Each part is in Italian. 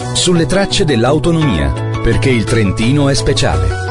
Sulle tracce dell'autonomia, perché il Trentino è speciale.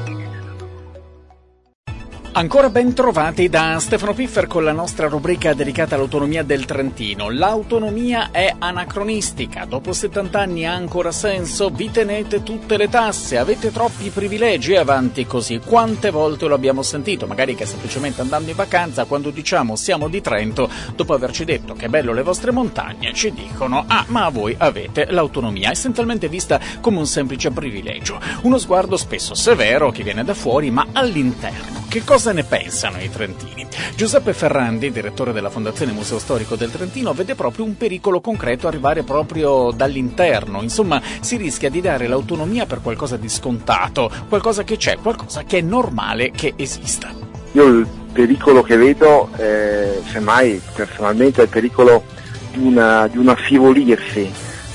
Ancora ben trovati da Stefano Piffer con la nostra rubrica dedicata all'autonomia del Trentino. L'autonomia è anacronistica, dopo 70 anni ha ancora senso? Vi tenete tutte le tasse, avete troppi privilegi e avanti così. Quante volte lo abbiamo sentito, magari che semplicemente andando in vacanza, quando diciamo siamo di Trento, dopo averci detto che bello le vostre montagne, ci dicono ma a voi avete l'autonomia, essenzialmente vista come un semplice privilegio. Uno sguardo spesso severo che viene da fuori, ma all'interno che cosa ne pensano i trentini? Giuseppe Ferrandi, direttore della Fondazione Museo Storico del Trentino, vede proprio un pericolo concreto arrivare proprio dall'interno. Insomma, si rischia di dare l'autonomia per qualcosa di scontato, qualcosa che c'è, qualcosa che è normale che esista. Io il pericolo che vedo, semmai personalmente, è il pericolo di un affievolirsi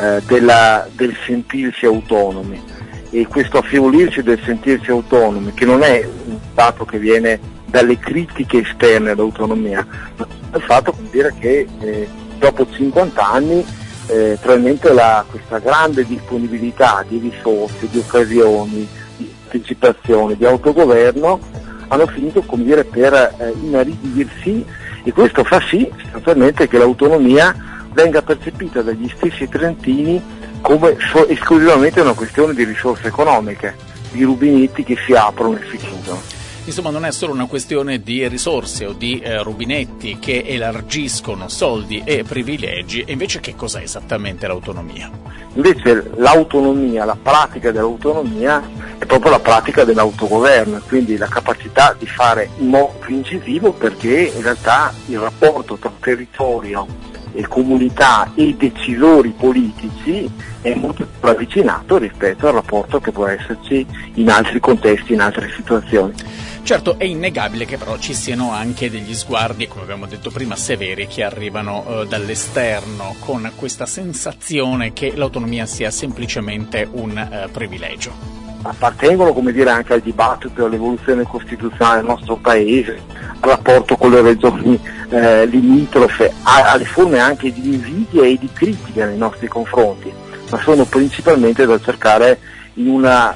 del sentirsi autonomi. E questo affievolirsi del sentirsi autonomi, che non è un fatto che viene dalle critiche esterne all'autonomia, ma è il fatto che dopo 50 anni probabilmente questa grande disponibilità di risorse, di occasioni, di partecipazione, di autogoverno hanno finito per inaridirsi, e questo fa sì sostanzialmente che l'autonomia venga percepita dagli stessi trentini come esclusivamente una questione di risorse economiche, di rubinetti che si aprono e si chiudono. Insomma, non è solo una questione di risorse o di rubinetti che elargiscono soldi e privilegi, e invece che cos'è esattamente l'autonomia? Invece l'autonomia, la pratica dell'autonomia è proprio la pratica dell'autogoverno, quindi la capacità di fare in modo più incisivo, perché in realtà il rapporto tra territorio e comunità e decisori politici è molto più avvicinato rispetto al rapporto che può esserci in altri contesti, in altre situazioni. Certo, è innegabile che però ci siano anche degli sguardi, come abbiamo detto prima, severi, che arrivano dall'esterno, con questa sensazione che l'autonomia sia semplicemente un privilegio. Appartengono, anche al dibattito e all'evoluzione costituzionale del nostro paese, al rapporto con le regioni limitrofe, alle forme anche di invidia e di critica nei nostri confronti, ma sono principalmente da cercare in una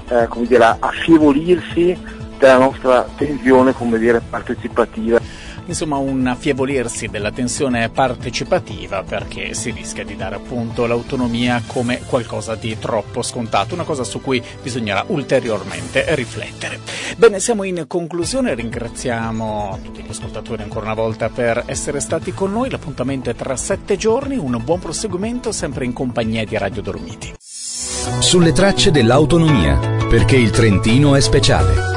affievolirsi della nostra tensione partecipativa. Insomma, un affievolirsi della tensione partecipativa, perché si rischia di dare appunto l'autonomia come qualcosa di troppo scontato, una cosa su cui bisognerà ulteriormente riflettere. Bene, siamo in conclusione, ringraziamo tutti gli ascoltatori ancora una volta per essere stati con noi. L'appuntamento è tra 7 giorni, un buon proseguimento sempre in compagnia di Radio Dolomiti. Sulle tracce dell'autonomia, perché il Trentino è speciale.